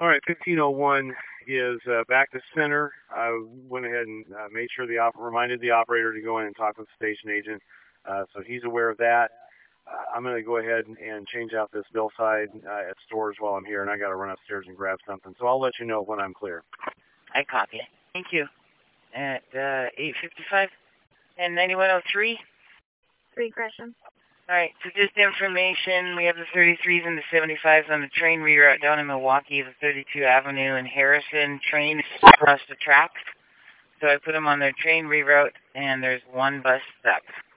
All right, 1501 is back to center. I went ahead and made sure reminded the operator to go in and talk with the station agent, so he's aware of that. I'm going to go ahead and change out this bill side at stores while I'm here, and I got to run upstairs and grab something. So I'll let you know when I'm clear. I copy. Thank you. At 8:55 and 9103. 3 Gresham. All right, so just information, we have the 33s and the 75s on the train reroute down in Milwaukee, the 32 Avenue and Harrison train across the tracks. So I put them on their train reroute, and there's one bus stuck.